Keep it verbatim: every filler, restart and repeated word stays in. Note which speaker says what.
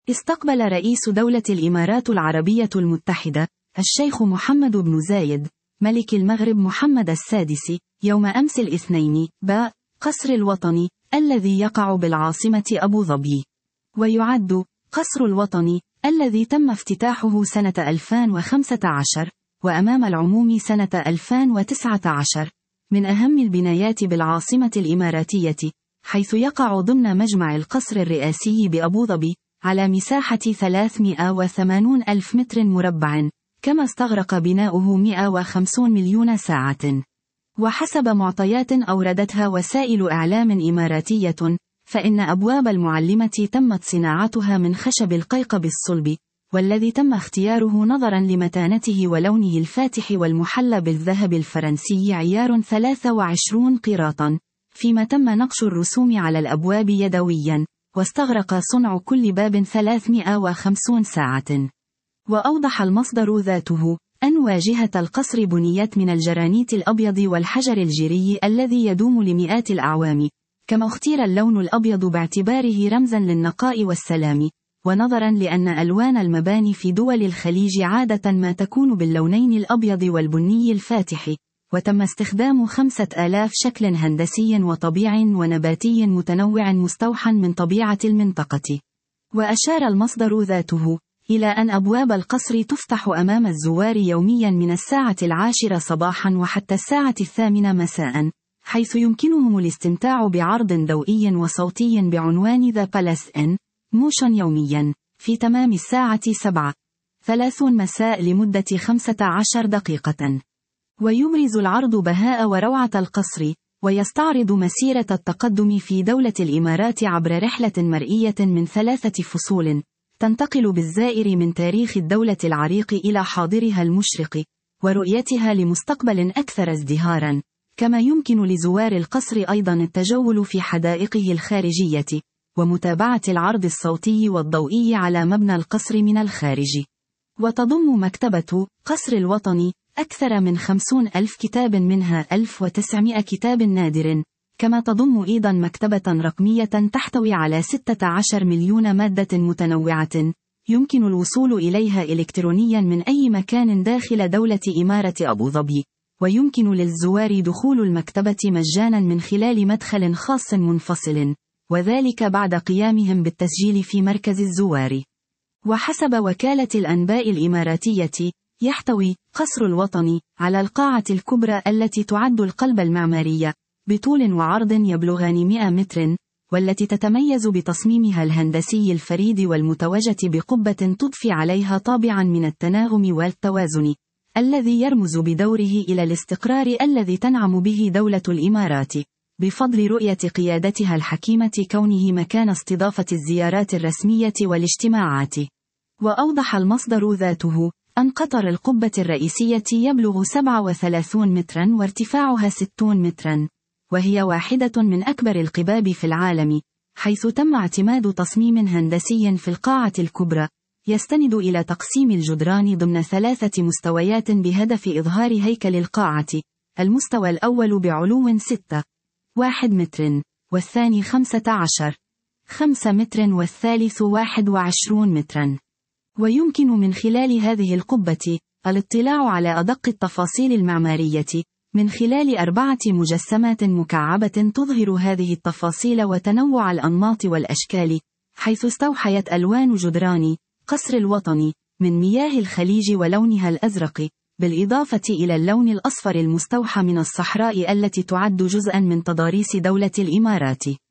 Speaker 1: استقبل رئيس دولة الإمارات العربية المتحدة الشيخ محمد بن زايد ملك المغرب محمد السادس يوم أمس الاثنين باء قصر الوطني الذي يقع بالعاصمة أبو ظبي. ويعد قصر الوطني الذي تم افتتاحه سنة ألفين وخمسة عشر وأمام العموم سنة ألفين وتسعة عشر من أهم البنايات بالعاصمة الإماراتية، حيث يقع ضمن مجمع القصر الرئاسي بأبو ظبي على مساحة ثلاثمائة وثمانين ألف متر مربع، كما استغرق بناؤه مئة وخمسين مليون ساعة. وحسب معطيات أوردتها وسائل إعلام إماراتية، فإن أبواب المعلمة تمت صناعتها من خشب القيقب الصلب، والذي تم اختياره نظرا لمتانته ولونه الفاتح والمحلى بالذهب الفرنسي عيار ثلاثة وعشرين قيراطا، فيما تم نقش الرسوم على الأبواب يدويا، واستغرق صنع كل باب ثلاثمائة وخمسين ساعة. وأوضح المصدر ذاته أن واجهة القصر بنيت من الجرانيت الأبيض والحجر الجيري الذي يدوم لمئات الأعوام، كما اختير اللون الأبيض باعتباره رمزا للنقاء والسلام، ونظرا لأن ألوان المباني في دول الخليج عادة ما تكون باللونين الأبيض والبني الفاتح، وتم استخدام خمسة آلاف شكل هندسي وطبيعي ونباتي متنوع مستوحى من طبيعة المنطقة. وأشار المصدر ذاته إلى أن أبواب القصر تفتح أمام الزوار يوميا من الساعة العاشرة صباحا وحتى الساعة الثامنة مساء، حيث يمكنهم الاستمتاع بعرض ضوئي وصوتي بعنوان The Palace in Motion يوميا في تمام الساعة سبعة ثلاثين مساء لمدة خمسة عشر دقيقة. ويبرز العرض بهاء وروعة القصر، ويستعرض مسيرة التقدم في دولة الإمارات عبر رحلة مرئية من ثلاثة فصول، تنتقل بالزائر من تاريخ الدولة العريق إلى حاضرها المشرق، ورؤيتها لمستقبل أكثر ازدهارا. كما يمكن لزوار القصر أيضا التجول في حدائقه الخارجية، ومتابعة العرض الصوتي والضوئي على مبنى القصر من الخارج. وتضم مكتبة قصر الوطني أكثر من خمسين ألف كتاب، منها ألف وتسعمائة كتاب نادر، كما تضم أيضا مكتبة رقمية تحتوي على ستة عشر مليون مادة متنوعة، يمكن الوصول إليها إلكترونيا من أي مكان داخل دولة إمارة أبو ظبي، ويمكن للزوار دخول المكتبة مجانا من خلال مدخل خاص منفصل، وذلك بعد قيامهم بالتسجيل في مركز الزوار. وحسب وكالة الأنباء الإماراتية، يحتوي قصر الوطني على القاعة الكبرى التي تعد القلب المعماري، بطول وعرض يبلغان مئة متر، والتي تتميز بتصميمها الهندسي الفريد والمتوجة بقبة تضفي عليها طابعا من التناغم والتوازن، الذي يرمز بدوره إلى الاستقرار الذي تنعم به دولة الإمارات، بفضل رؤية قيادتها الحكيمة كونه مكان استضافة الزيارات الرسمية والاجتماعات. وأوضح المصدر ذاته أن قطر القبة الرئيسية يبلغ سبعة وثلاثين مترا وارتفاعها ستين مترا، وهي واحدة من أكبر القباب في العالم، حيث تم اعتماد تصميم هندسي في القاعة الكبرى يستند إلى تقسيم الجدران ضمن ثلاثة مستويات بهدف إظهار هيكل القاعة. المستوى الأول بعلو ستة واحد متر، والثاني خمسة عشر خمسة متر، والثالث واحد وعشرون مترا. ويمكن من خلال هذه القبة الاطلاع على أدق التفاصيل المعمارية من خلال أربعة مجسمات مكعبة تظهر هذه التفاصيل وتنوع الأنماط والأشكال، حيث استوحيت ألوان جدران قصر الوطني من مياه الخليج ولونها الأزرق، بالإضافة إلى اللون الأصفر المستوحى من الصحراء التي تعد جزءا من تضاريس دولة الإمارات.